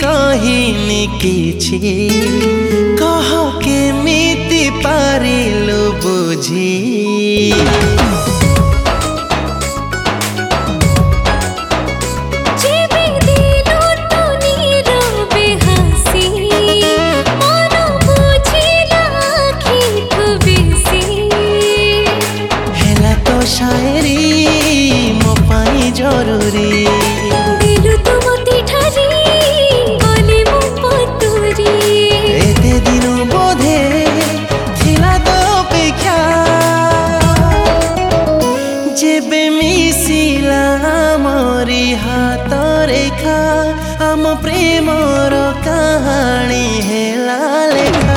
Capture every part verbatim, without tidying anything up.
कहिनी किछि कह केमिति पारिलु बुझी शायरी मो पाई जरूरी दिलु तो मते ठारी बोली मो पतुरी एते दिन बोधे थिला तो अपेक्षा जेबे मिसिला मोरी हाथ रेखा आम प्रेमर कहानी हेला लेखा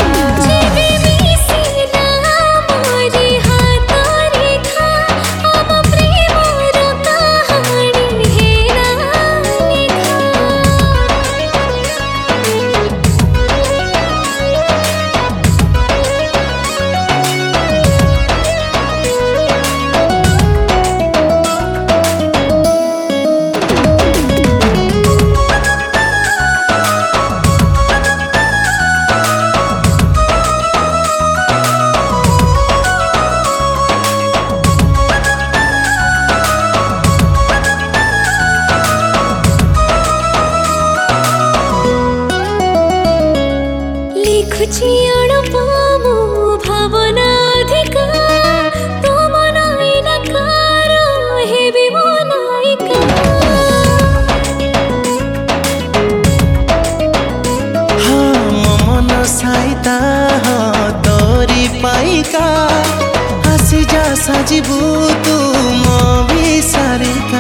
भावना अधिका तो मनाइना कारो हेबी मनाइका हाँ मन साइता हाँ तोरी पाइका हसी जा सजीबू तू मो विसारिका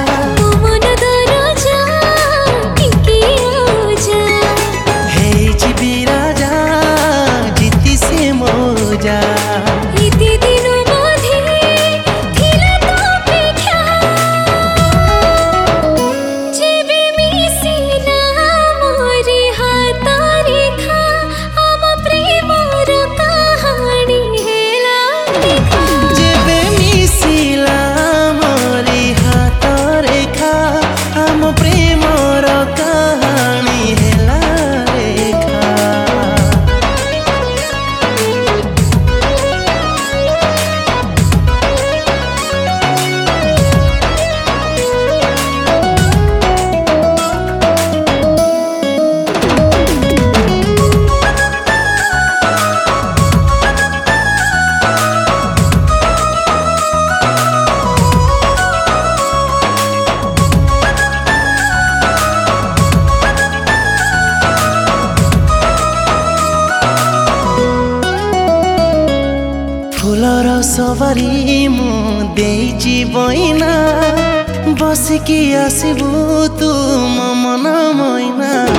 फुलर सवारी मु देइछि बइना बसिकी आसिबू तू मो मन मैना।